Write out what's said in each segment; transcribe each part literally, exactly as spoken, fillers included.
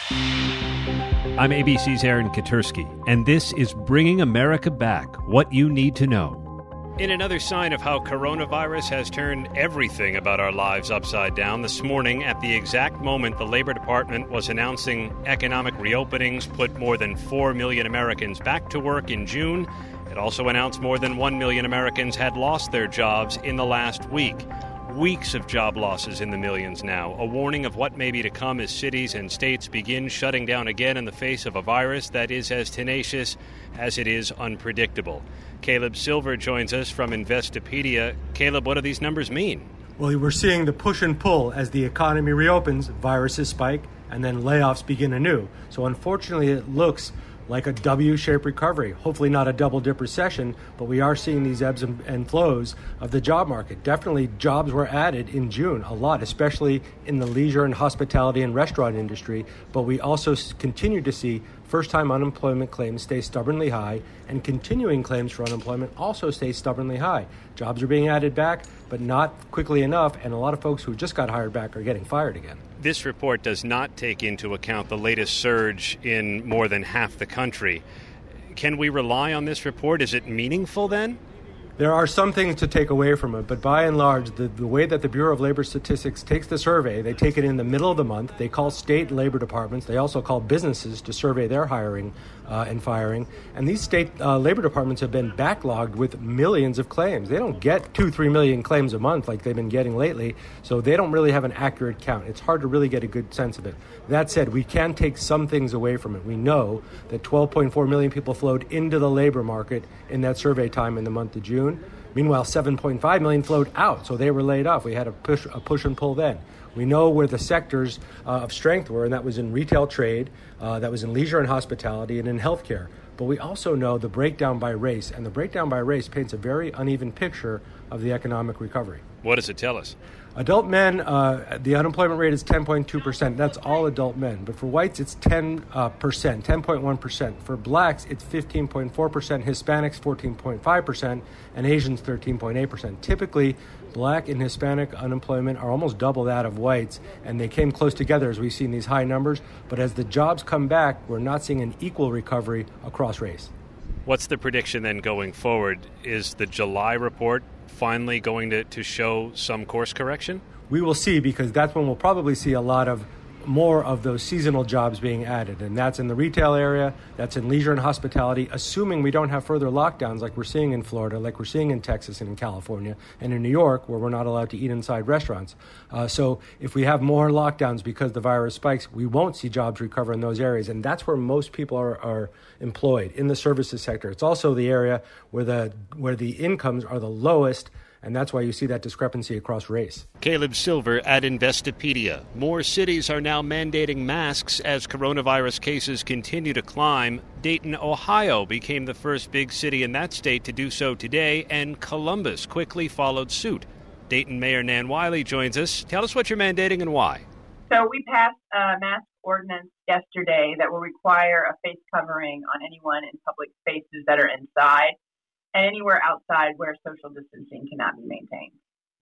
I'm A B C's Aaron Katursky, and this is Bringing America Back, What You Need to Know. In another sign of how coronavirus has turned everything about our lives upside down, this morning, at the exact moment the Labor Department was announcing economic reopenings put more than four million Americans back to work in June, it also announced more than one million Americans had lost their jobs in the last week. Weeks of job losses in the millions now, a warning of what may be to come as cities and states begin shutting down again in the face of a virus that is as tenacious as it is unpredictable. Caleb Silver joins us from Investopedia. Caleb, what do these numbers mean? Well, we're seeing the push and pull as the economy reopens, viruses spike, and then layoffs begin anew. So unfortunately, it looks like a W-shaped recovery. Hopefully not a double-dip recession, but we are seeing these ebbs and, and flows of the job market. Definitely jobs were added in June, a lot, especially in the leisure and hospitality and restaurant industry. But we also continue to see first-time unemployment claims stay stubbornly high, and continuing claims for unemployment also stay stubbornly high. Jobs are being added back, but not quickly enough, and a lot of folks who just got hired back are getting fired again. This report does not take into account the latest surge in more than half the country. Can we rely on this report? Is it meaningful then? There are some things to take away from it, but by and large, the, the way that the Bureau of Labor Statistics takes the survey, they take it in the middle of the month. They call state labor departments. They also call businesses to survey their hiring uh, and firing. And these state uh, labor departments have been backlogged with millions of claims. They don't get two, three million claims a month like they've been getting lately, so they don't really have an accurate count. It's hard to really get a good sense of it. That said, we can take some things away from it. We know that twelve point four million people flowed into the labor market in that survey time in the month of June. Meanwhile, seven point five million flowed out, so they were laid off. We had a push, a push and pull then. We know where the sectors uh, of strength were, and that was in retail trade, uh, that was in leisure and hospitality, and in healthcare. But we also know the breakdown by race, and the breakdown by race paints a very uneven picture of the economic recovery. What does it tell us? Adult men, uh, the unemployment rate is ten point two percent. That's all adult men. But for whites, it's ten percent, ten point one percent. For blacks, it's fifteen point four percent. Hispanics, fourteen point five percent. And Asians, thirteen point eight percent. Typically, black and Hispanic unemployment are almost double that of whites, and they came close together as we've seen these high numbers. But as the jobs come back, we're not seeing an equal recovery across race. What's the prediction then going forward? Is the July report finally going to, to show some course correction? We will see, because that's when we'll probably see a lot of more of those seasonal jobs being added. And that's in the retail area, that's in leisure and hospitality, assuming we don't have further lockdowns like we're seeing in Florida, like we're seeing in Texas and in California, and in New York, where we're not allowed to eat inside restaurants. Uh, so if we have more lockdowns because the virus spikes, we won't see jobs recover in those areas. And that's where most people are, are employed, in the services sector. It's also the area where the where the incomes are the lowest, and that's why you see that discrepancy across race. Caleb Silver at Investopedia. More cities are now mandating masks as coronavirus cases continue to climb. Dayton, Ohio became the first big city in that state to do so today, and Columbus quickly followed suit. Dayton Mayor Nan Wiley joins us. Tell us what you're mandating and why. So we passed a mask ordinance yesterday that will require a face covering on anyone in public spaces that are inside, and anywhere outside where social distancing cannot be maintained.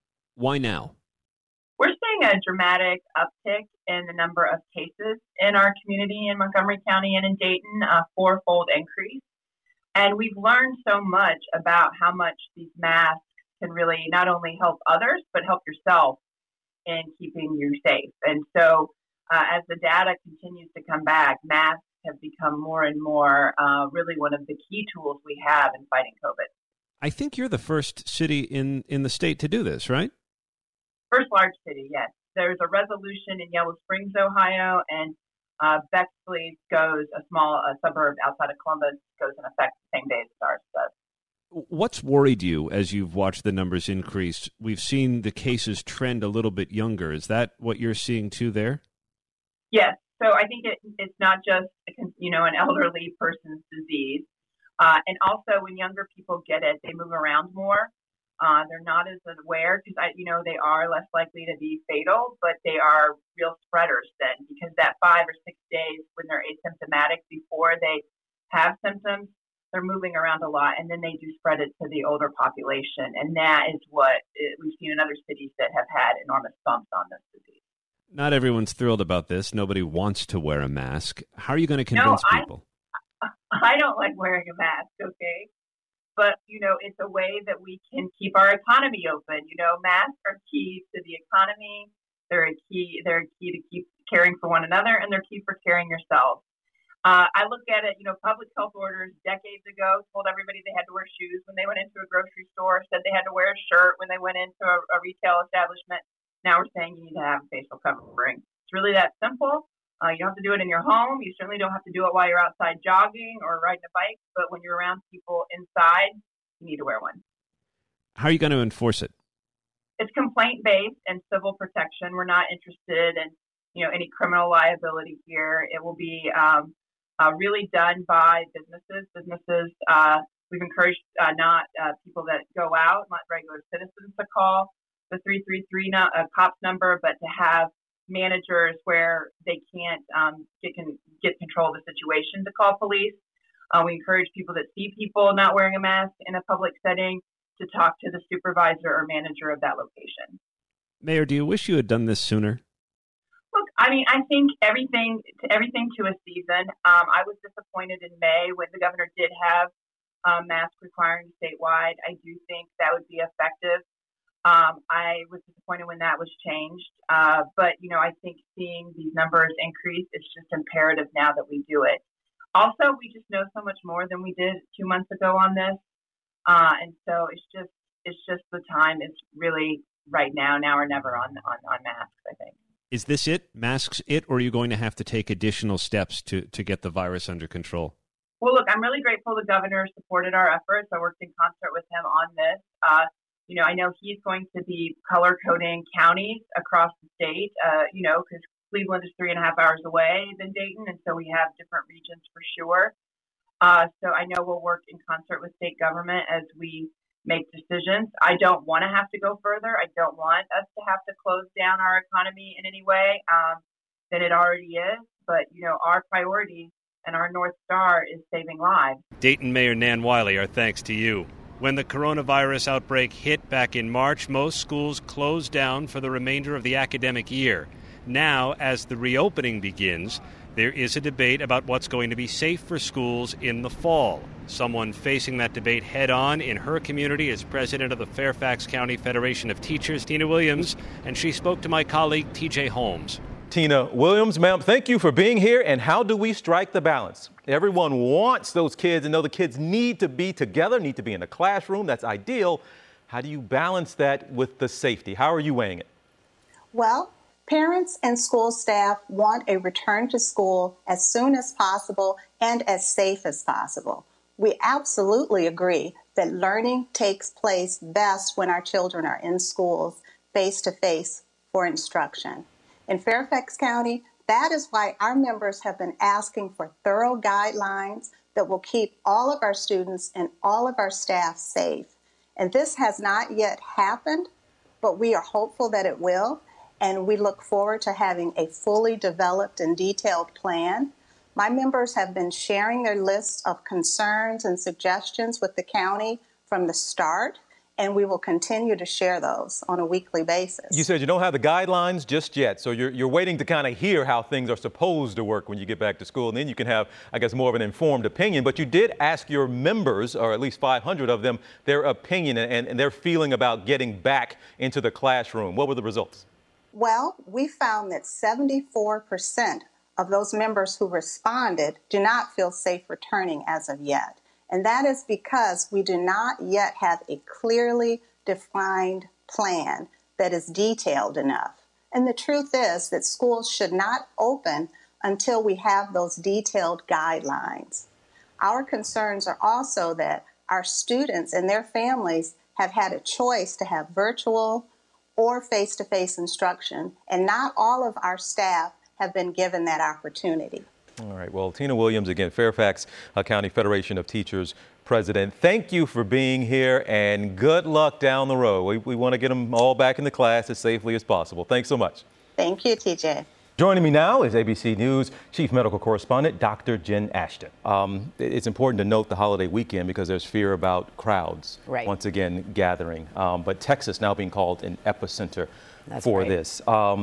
Why now? We're seeing a dramatic uptick in the number of cases in our community in Montgomery County and in Dayton, a fourfold increase. And we've learned so much about how much these masks can really not only help others, but help yourself in keeping you safe. And so uh, as the data continues to come back, masks have become more and more uh, really one of the key tools we have in fighting COVID. I think you're the first city in, in the state to do this, right? First large city, yes. There's a resolution in Yellow Springs, Ohio, and uh, Bexley goes, a small a suburb outside of Columbus, goes in effect the same day as ours does. What's worried you as you've watched the numbers increase? We've seen the cases trend a little bit younger. Is that what you're seeing too there? Yes. So I think it, it's not just, you know, an elderly person's disease. Uh, and also when younger people get it, they move around more. Uh, they're not as aware because, I, you know, they are less likely to be fatal, but they are real spreaders then, because that five or six days when they're asymptomatic before they have symptoms, they're moving around a lot, and then they do spread it to the older population. And that is what it, we've seen in other cities that have had enormous bumps on this disease. Not everyone's thrilled about this. Nobody wants to wear a mask. How are you going to convince no, I, people? I don't like wearing a mask, okay? But, you know, it's a way that we can keep our economy open. You know, masks are key to the economy. They're a key, they're a key to keep caring for one another, and they're key for caring yourself. Uh, I look at it, you know, public health orders decades ago told everybody they had to wear shoes when they went into a grocery store, said they had to wear a shirt when they went into a, a retail establishment. Now we're saying you need to have a facial covering. It's really that simple. Uh, you don't have to do it in your home. You certainly don't have to do it while you're outside jogging or riding a bike. But when you're around people inside, you need to wear one. How are you going to enforce it? It's complaint-based and civil protection. We're not interested in, you know, any criminal liability here. It will be um, uh, really done by businesses. Businesses, uh, we've encouraged uh, not uh, people that go out, not regular citizens to call the three three three no, uh, COPS number, but to have managers where they can't um, get, can get control of the situation to call police. Uh, we encourage people that see people not wearing a mask in a public setting to talk to the supervisor or manager of that location. Mayor, do you wish you had done this sooner? Look, I mean, I think everything to everything to a season. Um, I was disappointed in May when the governor did have um, mask requiring statewide. I do think that would be effective. Um, I was disappointed when that was changed. Uh, but, you know, I think seeing these numbers increase, it's just imperative now that we do it. Also, we just know so much more than we did two months ago on this. Uh, and so it's just it's just the time is really right now, now or never on, on, on masks, I think. Is this it? Masks it? Or are you going to have to take additional steps to, to get the virus under control? Well, look, I'm really grateful the governor supported our efforts. I worked in concert with him on this. Uh, you know, I know he's going to be color coding counties across the state, uh, you know, because Cleveland is three and a half hours away than Dayton. And so we have different regions for sure. Uh, so I know we'll work in concert with state government as we make decisions. I don't want to have to go further. I don't want us to have to close down our economy in any way um, than it already is. But, you know, our priority and our North Star is saving lives. Dayton Mayor Nan Wiley, our thanks to you. When the coronavirus outbreak hit back in March, most schools closed down for the remainder of the academic year. Now, as the reopening begins, there is a debate about what's going to be safe for schools in the fall. Someone facing that debate head-on in her community is president of the Fairfax County Federation of Teachers, Tina Williams, and she spoke to my colleague, T J Holmes. Tina Williams, ma'am, thank you for being here. And how do we strike the balance? Everyone wants those kids and know the kids need to be together, need to be in a classroom. That's ideal. How do you balance that with the safety? How are you weighing it? Well, parents and school staff want a return to school as soon as possible and as safe as possible. We absolutely agree that learning takes place best when our children are in schools face-to-face for instruction. In Fairfax County, that is why our members have been asking for thorough guidelines that will keep all of our students and all of our staff safe. And this has not yet happened, but we are hopeful that it will. And we look forward to having a fully developed and detailed plan. My members have been sharing their lists of concerns and suggestions with the county from the start, and we will continue to share those on a weekly basis. You said you don't have the guidelines just yet, so you're, you're waiting to kind of hear how things are supposed to work when you get back to school, and then you can have, I guess, more of an informed opinion. But you did ask your members, or at least five hundred of them, their opinion and, and their feeling about getting back into the classroom. What were the results? Well, we found that seventy-four percent of those members who responded do not feel safe returning as of yet. And that is because we do not yet have a clearly defined plan that is detailed enough. And the truth is that schools should not open until we have those detailed guidelines. Our concerns are also that our students and their families have had a choice to have virtual or face-to-face instruction, and not all of our staff have been given that opportunity. All right. Well, Tina Williams, again, Fairfax uh, County Federation of Teachers president. Thank you for being here, and good luck down the road. We, we want to get them all back in the class as safely as possible. Thanks so much. Thank you, T J. Joining me now is A B C News Chief Medical Correspondent Doctor Jen Ashton. Um, it's important to note the holiday weekend because there's fear about crowds right. once again gathering. Um, but Texas now being called an epicenter That's for right. this. Um,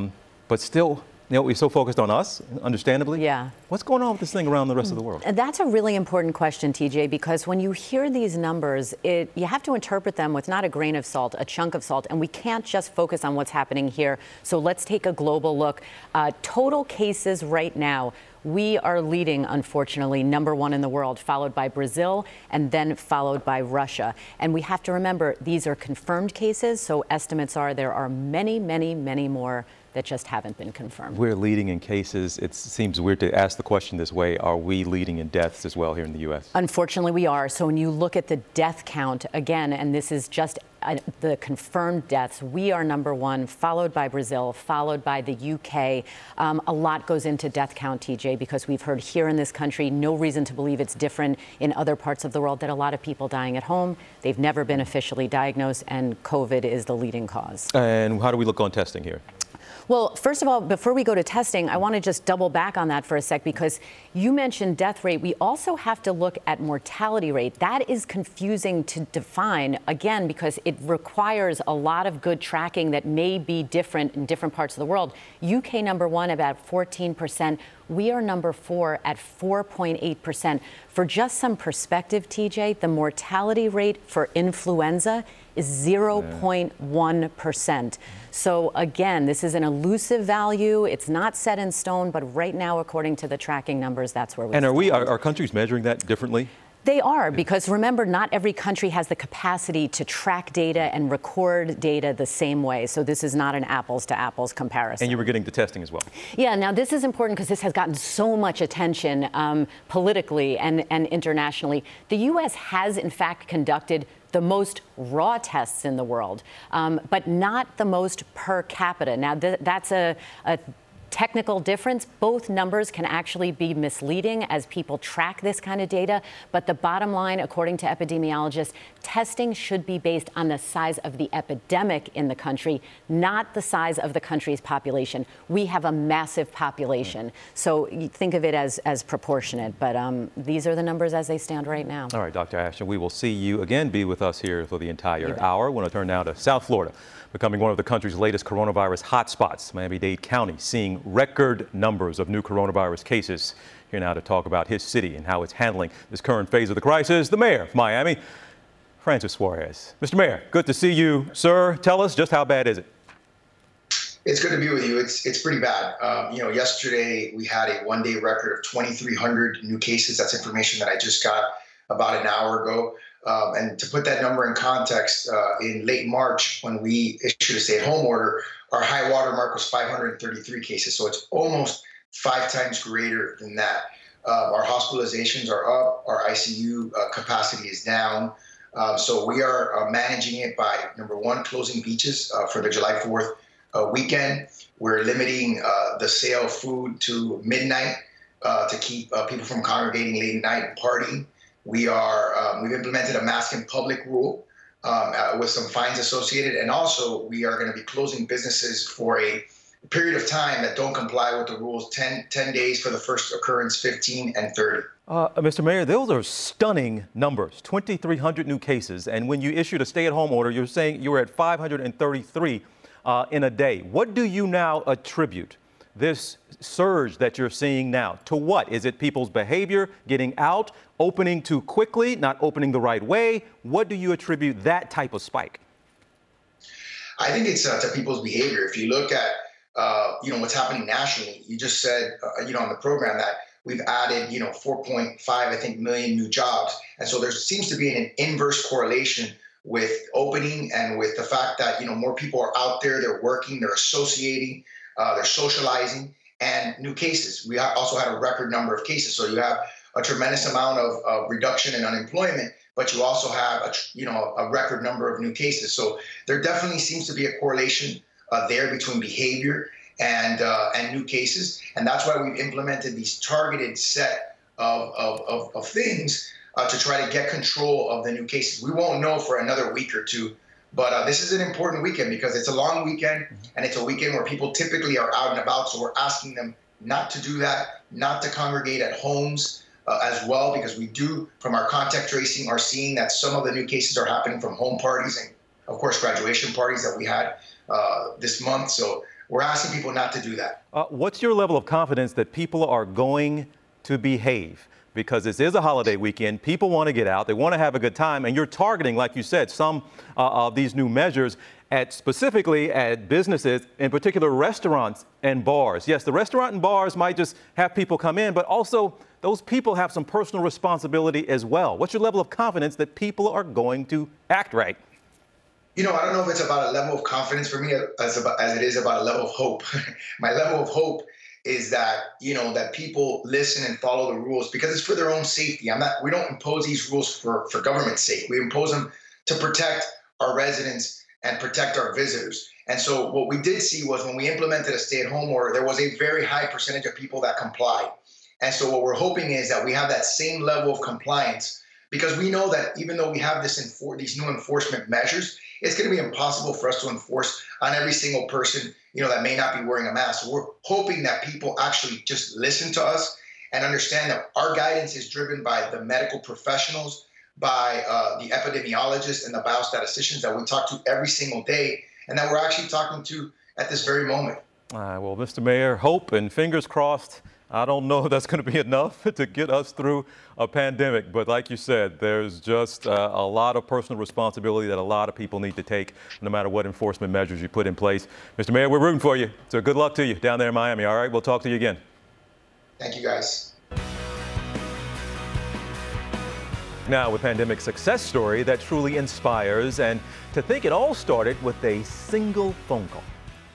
But still, you know, we're so focused on us, understandably. Yeah. What's going on with this thing around the rest of the world? That's a really important question, T J, because when you hear these numbers, it, you have to interpret them with not a grain of salt, a chunk of salt, and we can't just focus on what's happening here. So let's take a global look. Uh, total cases right now, we are leading, unfortunately, number one in the world, followed by Brazil and then followed by Russia. And we have to remember, these are confirmed cases, so estimates are there are many, many, many more that just haven't been confirmed. We're leading in cases. It seems weird to ask the question this way. Are we leading in deaths as well here in the U S? Unfortunately, we are. So when you look at the death count, again, and this is just uh, the confirmed deaths, we are number one, followed by Brazil, followed by the U K. Um, a lot goes into death count, T J, because we've heard here in this country, no reason to believe it's different in other parts of the world, that a lot of people dying at home, they've never been officially diagnosed, and COVID is the leading cause. And how do we look on testing here? Well, first of all, before we go to testing, I want to just double back on that for a sec, because you mentioned death rate. We also have to look at mortality rate. That is confusing to define, again, because it requires a lot of good tracking that may be different in different parts of the world. U K number one, about fourteen percent. We are number four at four point eight percent. For just some perspective, T J, the mortality rate for influenza is zero point one percent. So again, this is an elusive value. It's not set in stone, but right now, according to the tracking numbers, that's where we And are stand. we, are, are countries measuring that differently? They are, because remember, not every country has the capacity to track data and record data the same way. So this is not an apples to apples comparison. And you were getting to testing as well. Yeah, now this is important because this has gotten so much attention um, politically and, and internationally. The U S has, in fact, conducted the most raw tests in the world, um, but not the most per capita. Now, th- that's a, a technical difference. Both numbers can actually be misleading as people track this kind of data. But the bottom line, according to epidemiologists, testing should be based on the size of the epidemic in the country, not the size of the country's population. We have a massive population. So you think of it as, as proportionate. But um, these are the numbers as they stand right now. All right, Doctor Ashton, we will see you again, be with us here for the entire hour. We're going to turn now to South Florida, becoming one of the country's latest coronavirus hotspots. Miami-Dade County seeing record numbers of new coronavirus cases. Here now to talk about his city and how it's handling this current phase of the crisis, the mayor of Miami, Francis Suarez. Mister Mayor, good to see you, sir. Tell us, just how bad is it? It's good to be with you. It's it's pretty bad. Um, you know, yesterday we had a one-day record of twenty-three hundred new cases. That's information that I just got about an hour ago. Um, and to put that number in context, uh, in late March, when we issued a stay-at-home order, our high water mark was five hundred thirty-three cases. So it's almost five times greater than that. Uh, our hospitalizations are up. Our I C U uh, capacity is down. Uh, so we are uh, managing it by, number one, closing beaches uh, for the July fourth uh, weekend. We're limiting uh, the sale of food to midnight uh, to keep uh, people from congregating late at night and partying. We are, um, we've implemented a mask in public rule um, uh, with some fines associated. And also we are going to be closing businesses for a period of time that don't comply with the rules, ten, ten days for the first occurrence, fifteen and thirty. Uh, Mister Mayor, those are stunning numbers, twenty-three hundred new cases. And when you issued a stay-at-home order, you're saying you were at five hundred thirty-three uh, in a day. What do you now attribute this surge that you're seeing now to? What? Is it people's behavior, getting out, opening too quickly, not opening the right way? What do you attribute that type of spike? I think it's uh, to people's behavior. If you look at, uh, you know, what's happening nationally, you just said, uh, you know, on the program that we've added, you know, four point five, I think, million new jobs. And so there seems to be an inverse correlation with opening and with the fact that, you know, more people are out there, they're working, they're associating, uh, they're socializing, and new cases. We also had a record number of cases. So you have a tremendous amount of, of reduction in unemployment, but you also have a, you know, a record number of new cases. So there definitely seems to be a correlation uh, there between behavior and uh, and new cases. And that's why we've implemented these targeted set of, of, of, of things uh, to try to get control of the new cases. We won't know for another week or two, but uh, this is an important weekend because it's a long weekend and it's a weekend where people typically are out and about. So we're asking them not to do that, not to congregate at homes uh, as well, because we do, from our contact tracing, are seeing that some of the new cases are happening from home parties and, of course, graduation parties that we had uh, this month. So We're asking people not to do that. Uh, what's your level of confidence that people are going to behave? Because this is a holiday weekend. People want to get out. They want to have a good time. And you're targeting, like you said, some uh, of these new measures at specifically at businesses, in particular restaurants and bars. Yes, the restaurant and bars might just have people come in, but also those people have some personal responsibility as well. What's your level of confidence that people are going to act right? You know, I don't know if it's about a level of confidence for me as, about, as it is about a level of hope. My level of hope is that, you know, that people listen and follow the rules because it's for their own safety. I'm not, we don't impose these rules for, for government's sake. We impose them to protect our residents and protect our visitors. And so what we did see was when we implemented a stay-at-home order, there was a very high percentage of people that complied. And so what we're hoping is that we have that same level of compliance because we know that even though we have this enfor- these new enforcement measures, it's going to be impossible for us to enforce on every single person, you know, that may not be wearing a mask. So we're hoping that people actually just listen to us and understand that our guidance is driven by the medical professionals, by uh, the epidemiologists and the biostatisticians that we talk to every single day and that we're actually talking to at this very moment. All right, well, Mister Mayor, hope and fingers crossed. I don't know if that's going to be enough to get us through a pandemic, but like you said, there's just uh, a lot of personal responsibility that a lot of people need to take, no matter what enforcement measures you put in place. Mister Mayor, we're rooting for you. So good luck to you down there in Miami. All right, we'll talk to you again. Thank you, guys. Now, with pandemic success story that truly inspires, and to think it all started with a single phone call.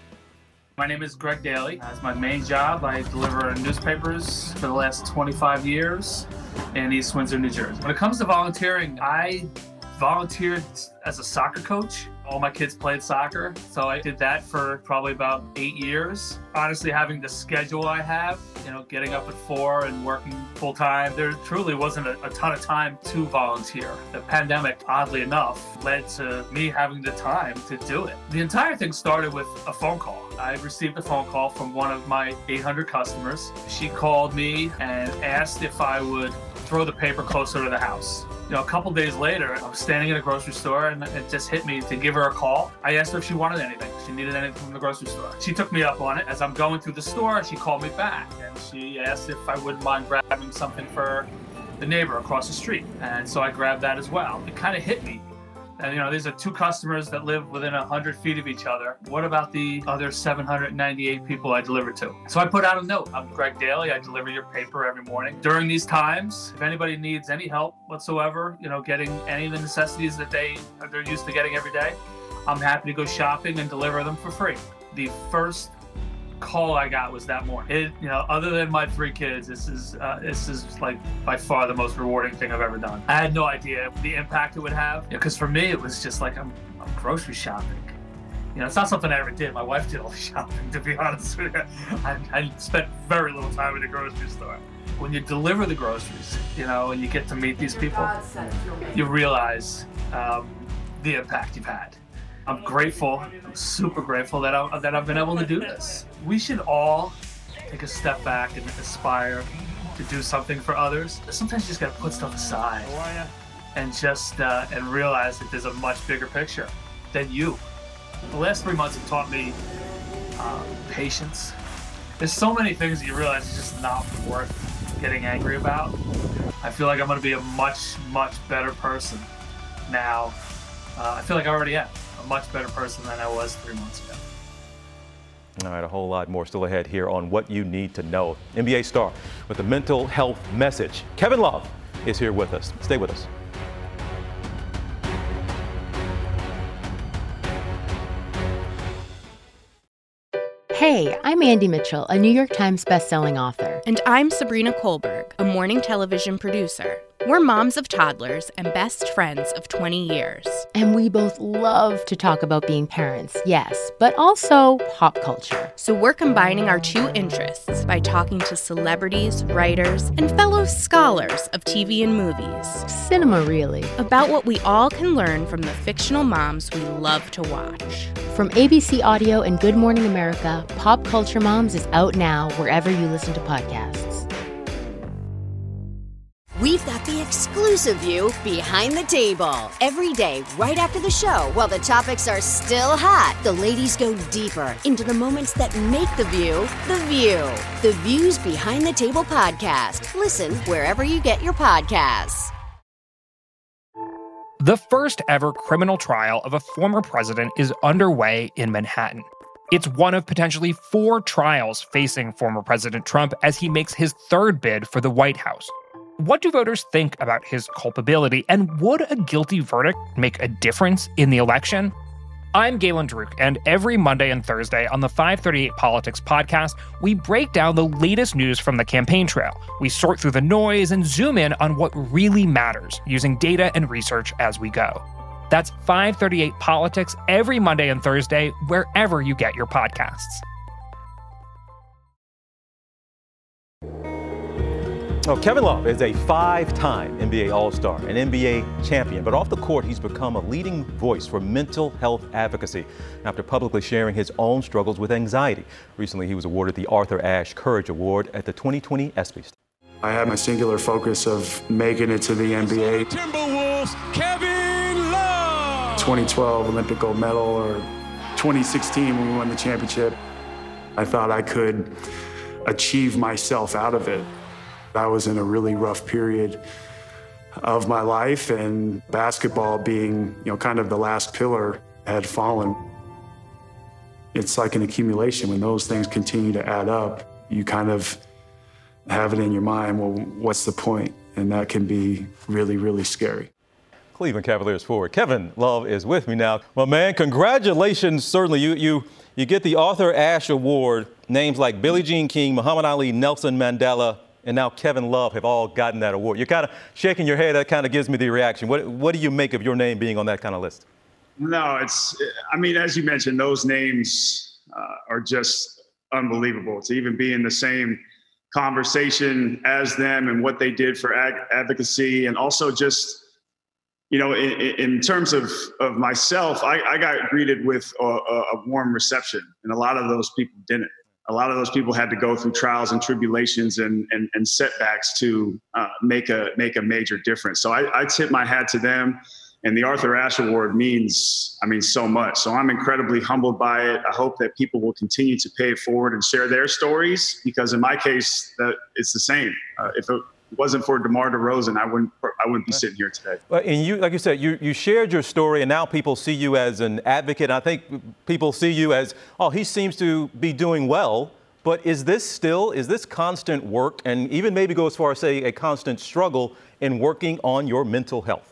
My name is Greg Daly. That's my main job. I deliver newspapers for the last twenty-five years in East Windsor, New Jersey. When it comes to volunteering, I volunteered as a soccer coach. All my kids played soccer, so I did that for probably about eight years. Honestly, having the schedule I have, you know, getting up at four and working full time, there truly wasn't a, a ton of time to volunteer. The pandemic, oddly enough, led to me having the time to do it. The entire thing started with a phone call. I received a phone call from one of my eight hundred customers. She called me and asked if I would throw the paper closer to the house. You know, a couple days later, I was standing in a grocery store and it just hit me to give her a call. I asked her if she wanted anything. She needed anything from the grocery store. She took me up on it. As I'm going through the store, she called me back and she asked if I wouldn't mind grabbing something for the neighbor across the street. And so I grabbed that as well. It kind of hit me. And, you know, these are two customers that live within one hundred feet of each other. What about the other seven hundred ninety-eight people I delivered to? So I put out a note. I'm Greg Daly. I deliver your paper every morning. During these times, if anybody needs any help whatsoever, you know, getting any of the necessities that they, they're used to getting every day, I'm happy to go shopping and deliver them for free. The first call I got was that morning. It, you know, other than my three kids, this is uh, this is like by far the most rewarding thing I've ever done. I had no idea the impact it would have, because for me it was just like I'm, I'm grocery shopping. You know, it's not something I ever did. My wife did all the shopping, to be honest with you. I, I spent very little time in the grocery store. When you deliver the groceries, you know, and you get to meet these people, you realize um, the impact you've had. I'm grateful, I'm super grateful that, I, that I've been able to do this. We should all take a step back and aspire to do something for others. Sometimes you just gotta put stuff aside and just uh, and realize that there's a much bigger picture than you. The last three months have taught me uh, patience. There's so many things that you realize it's just not worth getting angry about. I feel like I'm gonna be a much, much better person now. Uh, I feel like I already am. A much better person than I was three months ago. All right, a whole lot more still ahead here on What You Need to Know. N B A star with a mental health message. Kevin Love is here with us. Stay with us. Hey, I'm Andy Mitchell, a New York Times bestselling author. And I'm Sabrina Kohlberg, a morning television producer. We're moms of toddlers and best friends of twenty years. And we both love to talk about being parents, yes, but also pop culture. So we're combining our two interests by talking to celebrities, writers, and fellow scholars of T V and movies. Cinema, really. About what we all can learn from the fictional moms we love to watch. From A B C Audio and Good Morning America, Pop Culture Moms is out now wherever you listen to podcasts. We've got the exclusive view behind the table. Every day, right after the show, while the topics are still hot, the ladies go deeper into the moments that make the view the view. The Views Behind the Table podcast. Listen wherever you get your podcasts. The first ever criminal trial of a former president is underway in Manhattan. It's one of potentially four trials facing former President Trump as he makes his third bid for the White House. What do voters think about his culpability, and would a guilty verdict make a difference in the election? I'm Galen Druk, and every Monday and Thursday on the five thirty-eight Politics podcast, we break down the latest news from the campaign trail. We sort through the noise and zoom in on what really matters, using data and research as we go. That's five thirty-eight Politics every Monday and Thursday, wherever you get your podcasts. Oh, Kevin Love is a five-time N B A All-Star, an N B A champion, but off the court, he's become a leading voice for mental health advocacy after publicly sharing his own struggles with anxiety. Recently, he was awarded the Arthur Ashe Courage Award at the twenty twenty ESPYs. I had my singular focus of making it to the N B A. Timberwolves, Kevin Love! twenty twelve Olympic gold medal, or twenty sixteen when we won the championship. I thought I could achieve myself out of it. I was in a really rough period of my life, and basketball being, you know, kind of the last pillar had fallen. It's like an accumulation. When those things continue to add up, you kind of have it in your mind, well, what's the point? And that can be really, really scary. Cleveland Cavaliers forward Kevin Love is with me now. Well, man, congratulations. Certainly, you you you get the Arthur Ashe Award. Names like Billie Jean King, Muhammad Ali, Nelson Mandela, and now Kevin Love have all gotten that award. You're kind of shaking your head. That kind of gives me the reaction. What what do you make of your name being on that kind of list? No, it's, I mean, as you mentioned, those names uh, are just unbelievable. To even be in the same conversation as them and what they did for ag- advocacy, and also just, you know, in, in terms of, of myself, I, I got greeted with a, a warm reception, and a lot of those people didn't. A lot of those people had to go through trials and tribulations and, and, and setbacks to uh, make a make a major difference. So I, I tip my hat to them, and the Arthur Ashe Award means, I mean, so much. So I'm incredibly humbled by it. I hope that people will continue to pay it forward and share their stories, because in my case, that it's the same. Uh, if it wasn't for DeMar DeRozan, I wouldn't I wouldn't be sitting here today. Well, and you, like you said, you, you shared your story, and now people see you as an advocate. I think people see you as, oh, he seems to be doing well. But is this still, is this constant work, and even maybe go as far as say a constant struggle in working on your mental health?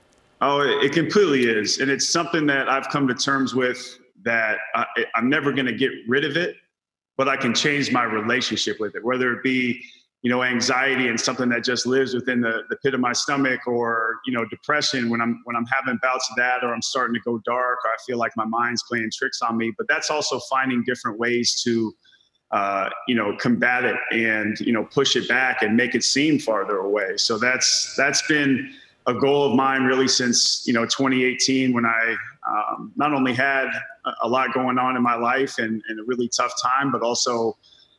Oh, it completely is. And it's something that I've come to terms with, that I, I'm never going to get rid of it, but I can change my relationship with it, whether it be, you know, anxiety and something that just lives within the, the pit of my stomach, or, you know, depression when I'm when I'm having bouts of that, or I'm starting to go dark, or I feel like my mind's playing tricks on me. But that's also finding different ways to, uh, you know, combat it and, you know, push it back and make it seem farther away. So that's that's been a goal of mine really since, you know, twenty eighteen, when I um, not only had a lot going on in my life and, and a really tough time, but also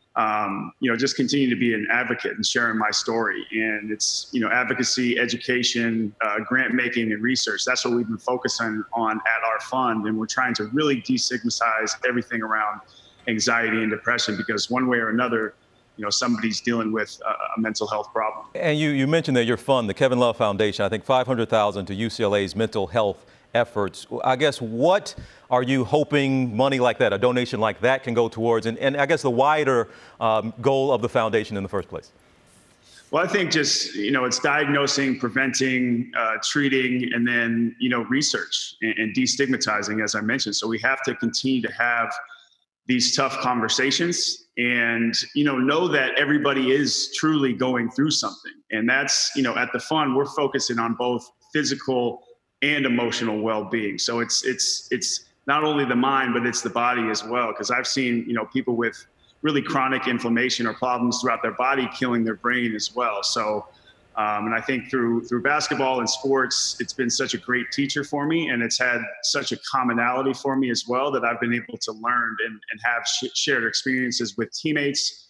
Um, you know, just continue to be an advocate and sharing my story. And it's, you know, advocacy, education, uh, grant making, and research. That's what we've been focusing on at our fund. And we're trying to really destigmatize everything around anxiety and depression, because one way or another, you know, somebody's dealing with a, a mental health problem. And you, you mentioned that your fund, the Kevin Love Foundation, I think five hundred thousand dollars to U C L A's mental health efforts. I guess, what are you hoping money like that, a donation like that, can go towards? And, and I guess the wider um, goal of the foundation in the first place? Well, I think just, you know, it's diagnosing, preventing, uh, treating, and then, you know, research and, and destigmatizing, as I mentioned. So we have to continue to have these tough conversations and, you know, know that everybody is truly going through something. And that's, you know, at the fund, we're focusing on both physical and emotional well-being. So it's it's it's not only the mind, but it's the body as well. Because I've seen, you know, people with really chronic inflammation or problems throughout their body killing their brain as well. So, um, and I think through through basketball and sports, it's been such a great teacher for me, and it's had such a commonality for me as well, that I've been able to learn and, and have sh- shared experiences with teammates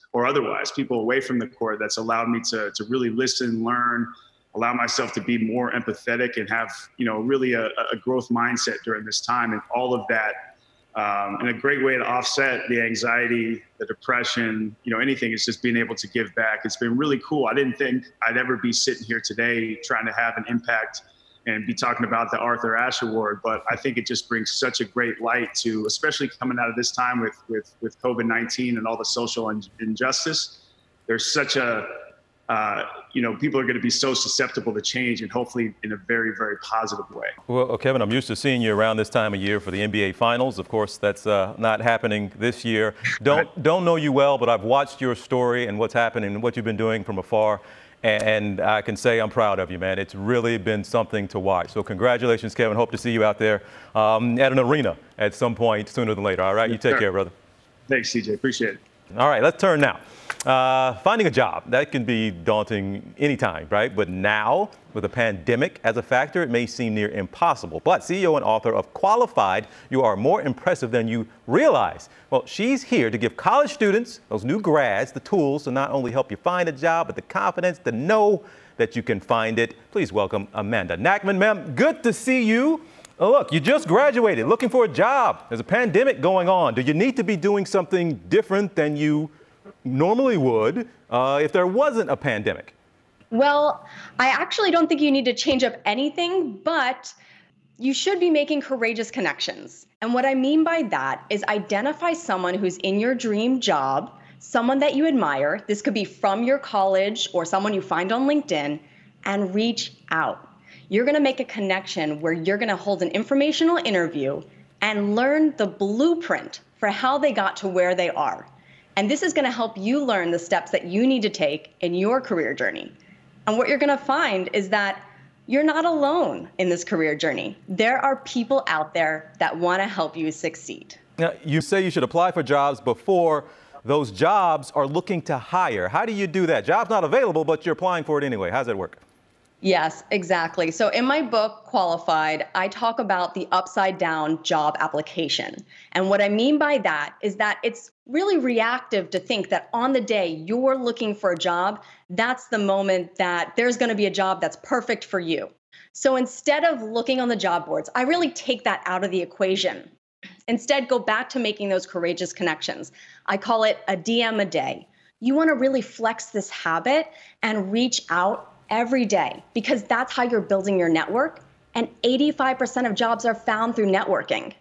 or otherwise, people away from the court, that's allowed me to, to really listen, learn, allow myself to be more empathetic and have, you know, really a, a growth mindset during this time. And all of that, um, and a great way to offset the anxiety, the depression, you know, anything, is just being able to give back. It's been really cool. I didn't think I'd ever be sitting here today trying to have an impact and be talking about the Arthur Ashe Award, but I think it just brings such a great light to, especially coming out of this time with, with, with COVID nineteen and all the social in- injustice. There's such a, uh, you know, people are going to be so susceptible to change, and hopefully in a very, very positive way. Well, Kevin, I'm used to seeing you around this time of year for the N B A Finals. Of course, that's uh, not happening this year. Don't don't know you well, but I've watched your story and what's happening and what you've been doing from afar. And I can say I'm proud of you, man. It's really been something to watch. So congratulations, Kevin. Hope to see you out there um, at an arena at some point sooner than later. All right, you take care, brother. Thanks, C J. Appreciate it. All right, let's turn now. Uh, finding a job, that can be daunting anytime, right? But now, with a pandemic as a factor, it may seem near impossible. But C E O and author of Qualified, you are more impressive than you realize. Well, she's here to give college students, those new grads, the tools to not only help you find a job, but the confidence to know that you can find it. Please welcome Amanda Nachman. Ma'am, good to see you. Oh, look, you just graduated, looking for a job. There's a pandemic going on. Do you need to be doing something different than you normally would uh, if there wasn't a pandemic? Well, I actually don't think you need to change up anything, but you should be making courageous connections. And what I mean by that is identify someone who's in your dream job, someone that you admire. This could be from your college or someone you find on LinkedIn, and reach out. You're going to make a connection where you're going to hold an informational interview and learn the blueprint for how they got to where they are. And this is going to help you learn the steps that you need to take in your career journey. And what you're going to find is that you're not alone in this career journey. There are people out there that want to help you succeed. Now, you say you should apply for jobs before those jobs are looking to hire. How do you do that? Job's not available, but you're applying for it anyway. How's that work? Yes, exactly. So in my book, Qualified, I talk about the upside down job application. And what I mean by that is that it's really reactive to think that on the day you're looking for a job, that's the moment that there's going to be a job that's perfect for you. So instead of looking on the job boards, I really take that out of the equation. Instead, go back to making those courageous connections. I call it a D M a day. You want to really flex this habit and reach out every day, because that's how you're building your network. And eighty-five percent of jobs are found through networking.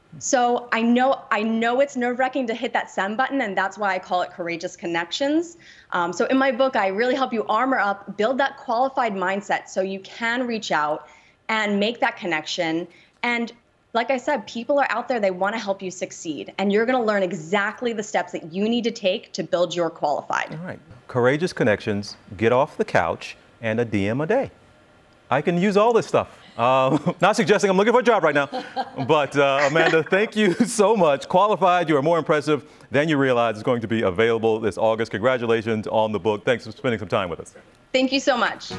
So I know I know it's nerve-wracking to hit that send button, and that's why I call it courageous connections. Um, so in my book, I really help you armor up, build that qualified mindset so you can reach out and make that connection. And like I said, people are out there, they want to help you succeed. And you're going to learn exactly the steps that you need to take to build your Qualified. All right. Courageous connections, get off the couch, and a D M a day. I can use all this stuff. Uh, not suggesting I'm looking for a job right now, but uh, Amanda, thank you so much. Qualified, you are more impressive than you realize. It's going to be available this August. Congratulations on the book. Thanks for spending some time with us. Thank you so much.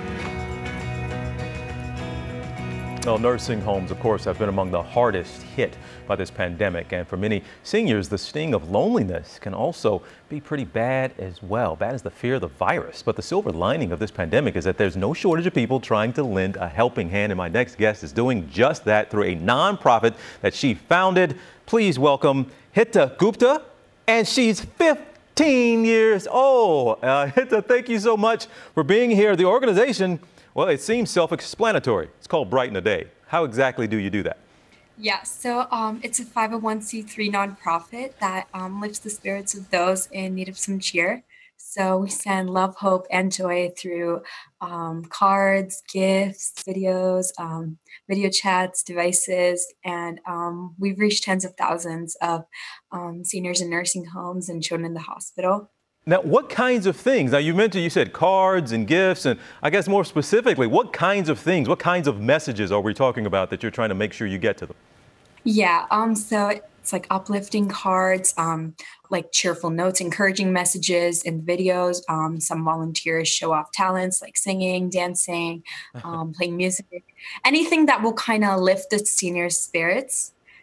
Well, nursing homes, of course, have been among the hardest hit by this pandemic. And for many seniors, the sting of loneliness can also be pretty bad as well. Bad as the fear of the virus. But the silver lining of this pandemic is that there's no shortage of people trying to lend a helping hand. And my next guest is doing just that through a nonprofit that she founded. Please welcome Hita Gupta. And she's fifteen years old. Uh, Hita, thank you so much for being here. The organization, well, it seems self-explanatory. It's called Brighten a Day. How exactly do you do that? Yeah, so um, it's a five oh one c three nonprofit that um, lifts the spirits of those in need of some cheer. So we send love, hope, and joy through um, cards, gifts, videos, um, video chats, devices, and um, we've reached tens of thousands of um, seniors in nursing homes and children in the hospital. Now, what kinds of things? Now, you mentioned, you said cards and gifts, and I guess more specifically, what kinds of things, what kinds of messages are we talking about that you're trying to make sure you get to them? Yeah, um, so it's like uplifting cards, um, like cheerful notes, encouraging messages in videos. Um, some volunteers show off talents like singing, dancing, um, playing music, anything that will kind of lift the seniors' spirits.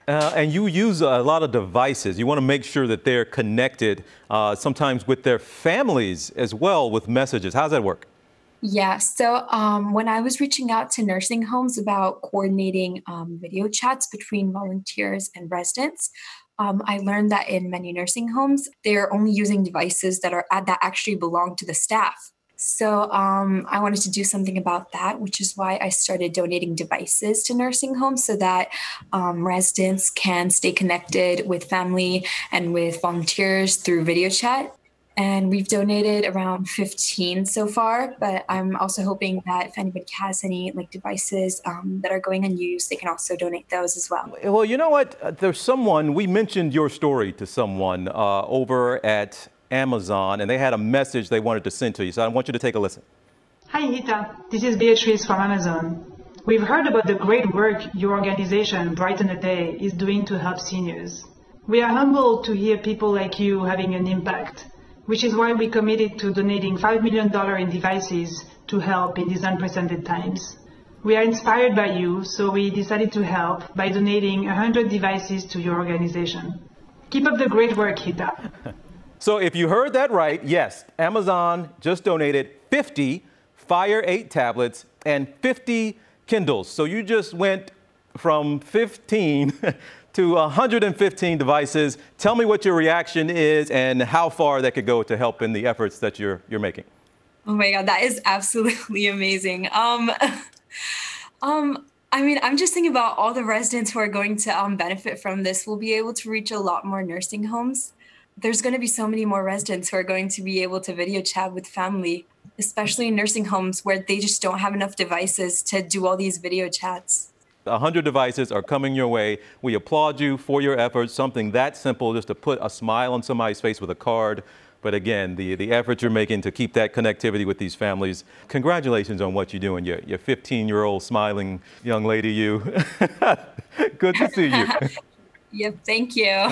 Uh, and you use a lot of devices. You want to make sure that they're connected, uh, sometimes with their families as well, with messages. How does that work? Yeah, so um, when I was reaching out to nursing homes about coordinating um, video chats between volunteers and residents, um, I learned that in many nursing homes, they're only using devices that are that actually belong to the staff. So um, I wanted to do something about that, which is why I started donating devices to nursing homes so that um, residents can stay connected with family and with volunteers through video chat. And we've donated around fifteen so far, but I'm also hoping that if anybody has any like devices um, that are going unused, they can also donate those as well. Well, you know what? There's someone, we mentioned your story to someone uh, over at Amazon, and they had a message they wanted to send to you. So I want you to take a listen. Hi, Rita. This is Beatrice from Amazon. We've heard about the great work your organization, Brighten a Day, is doing to help seniors. We are humbled to hear people like you having an impact, which is why we committed to donating five million dollars in devices to help in these unprecedented times. We are inspired by you, so we decided to help by donating one hundred devices to your organization. Keep up the great work, Rita. So if you heard that right, yes, Amazon just donated fifty Fire eight tablets and fifty Kindles. So you just went from fifteen to one hundred fifteen devices. Tell me what your reaction is and how far that could go to help in the efforts that you're you're making. Oh my God, that is absolutely amazing. Um, um, I mean, I'm just thinking about all the residents who are going to um, benefit from this. We'll be able to reach a lot more nursing homes. There's going to be so many more residents who are going to be able to video chat with family, especially in nursing homes where they just don't have enough devices to do all these video chats. one hundred devices are coming your way. We applaud you for your efforts. Something that simple, just to put a smile on somebody's face with a card. But again, the, the effort you're making to keep that connectivity with these families, congratulations on what you're doing. You're, you're fifteen-year-old smiling young lady, you. Good to see you. Yep, thank you.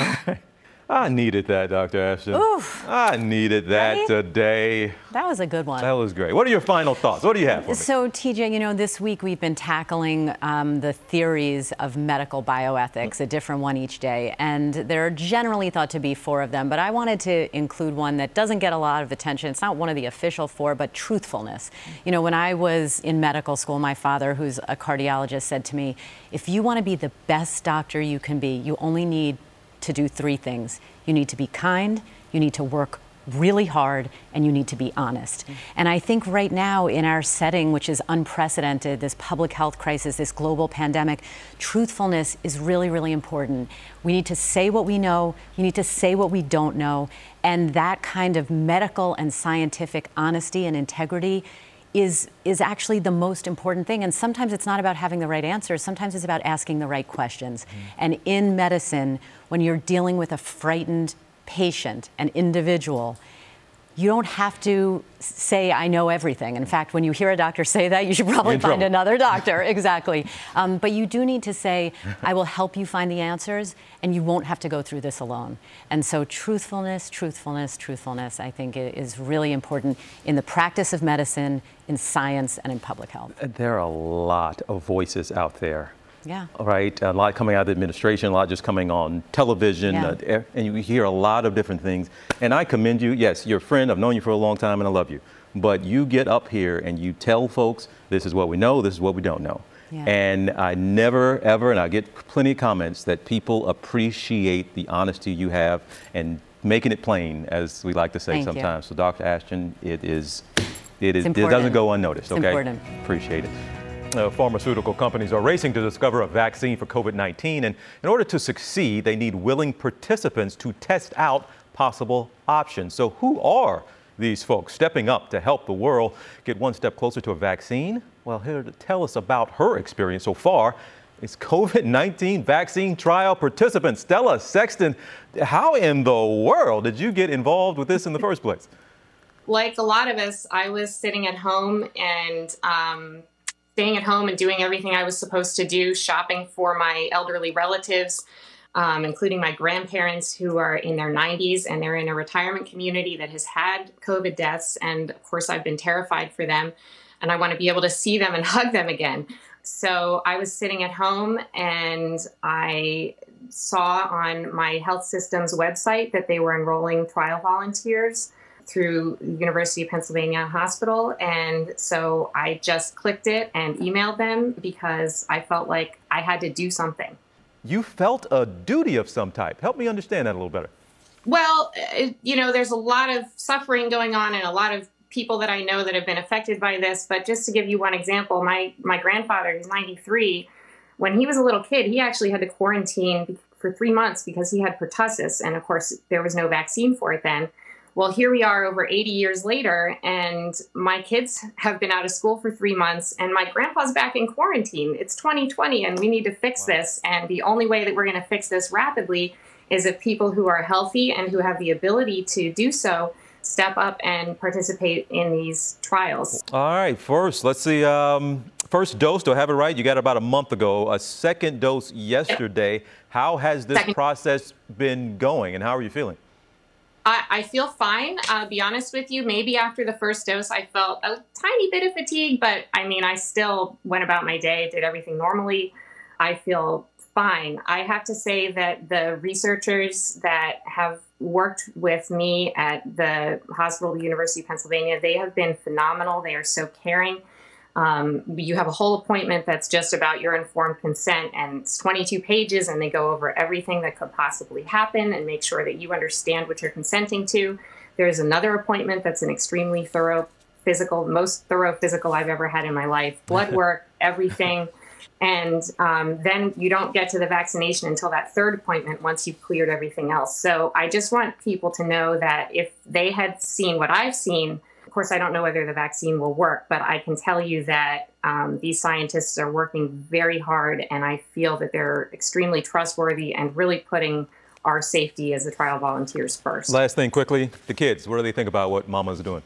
I needed that, Doctor Ashton. Oof. I needed that Right? today. That was a good one. That was great. What are your final thoughts? What do you have for me? So, T J, you know, this week we've been tackling um, the theories of medical bioethics, a different one each day. And there are generally thought to be four of them. But I wanted to include one that doesn't get a lot of attention. It's not one of the official four, but truthfulness. You know, when I was in medical school, my father, who's a cardiologist, said to me, if you want to be the best doctor you can be, you only need to do three things. You need to be kind, you need to work really hard, and you need to be honest. Mm-hmm. And I think right now in our setting, which is unprecedented, this public health crisis, this global pandemic, truthfulness is really, really important. We need to say what we know, we need to say what we don't know, and that kind of medical and scientific honesty and integrity is is actually the most important thing. And sometimes it's not about having the right answers. Sometimes it's about asking the right questions. Mm. And in medicine, when you're dealing with a frightened patient, an individual, you don't have to say, I know everything. In fact, when you hear a doctor say that, you should probably find trouble. another doctor. Exactly. Um, but you do need to say, I will help you find the answers, and you won't have to go through this alone. And so truthfulness, truthfulness, truthfulness, I think is really important in the practice of medicine, in science, and in public health. There are a lot of voices out there. Yeah. Right. A lot coming out of the administration, a lot just coming on television, Yeah. uh, and you hear a lot of different things. And I commend you. Yes, you're a friend. I've known you for a long time, and I love you. But you get up here and you tell folks, this is what we know, this is what we don't know. Yeah. And I never, ever, and I get plenty of comments that people appreciate the honesty you have and making it plain, as we like to say Thank you. sometimes. So, Doctor Ashton, it is, it is, It's it doesn't important. go unnoticed. It's Okay. important. Appreciate it. Uh, pharmaceutical companies are racing to discover a vaccine for COVID nineteen, and in order to succeed, they need willing participants to test out possible options. So who are these folks stepping up to help the world get one step closer to a vaccine? Well, here to tell us about her experience so far is COVID nineteen vaccine trial participant Stella Sexton. How in the world did you get involved with this in the first place? Like a lot of us, I was sitting at home and um, staying at home and doing everything I was supposed to do, shopping for my elderly relatives, um, including my grandparents who are in their nineties, and they're in a retirement community that has had COVID deaths. And of course, I've been terrified for them. and I want to be able to see them and hug them again. So I was sitting at home and I saw on my health system's website that they were enrolling trial volunteers through University of Pennsylvania Hospital. And so I just clicked it and emailed them because I felt like I had to do something. You felt a duty of some type. Help me understand that a little better. Well, you know, there's a lot of suffering going on and a lot of people that I know that have been affected by this. But just to give you one example, my, my grandfather, who's ninety-three, when he was a little kid, he actually had to quarantine for three months because he had pertussis. And of course, there was no vaccine for it then. Well, here we are over eighty years later, and my kids have been out of school for three months, and my grandpa's back in quarantine. It's twenty twenty, and we need to fix wow. this. And the only way that we're going to fix this rapidly is if people who are healthy and who have the ability to do so step up and participate in these trials. All right, first, let's see. Um, first dose, do I have it right? You got about a month ago. A second dose yesterday. How has this second. process been going, and how are you feeling? I, I feel fine. I'll be honest with you. Maybe after the first dose, I felt a tiny bit of fatigue, but I mean, I still went about my day, did everything normally. I feel fine. I have to say that the researchers that have worked with me at the hospital, the University of Pennsylvania, they have been phenomenal. They are so caring. Um, you have a whole appointment that's just about your informed consent, and it's twenty-two pages, and they go over everything that could possibly happen and make sure that you understand what you're consenting to. There's another appointment that's an extremely thorough physical, most thorough physical I've ever had in my life. Blood work, everything. And um, then you don't get to the vaccination until that third appointment once you've cleared everything else. So I just want people to know that if they had seen what I've seen, of course, I don't know whether the vaccine will work, but I can tell you that um, these scientists are working very hard, and I feel that they're extremely trustworthy and really putting our safety as the trial volunteers first. Last thing quickly, the kids, what do they think about what Mama's doing?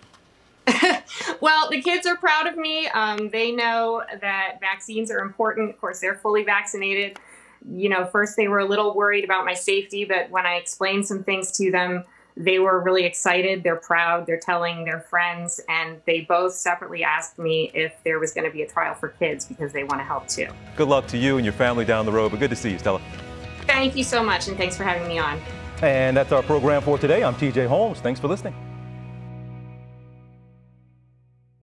Well, the kids are proud of me. Um, they know that vaccines are important. Of course, they're fully vaccinated. You know, first they were a little worried about my safety, but when I explained some things to them, they were really excited. They're proud. They're telling their friends, and they both separately asked me if there was going to be a trial for kids because they want to help too. Good luck to you and your family down the road, but good to see you, Stella. Thank you so much, and thanks for having me on. And that's our program for today. I'm T J Holmes. Thanks for listening.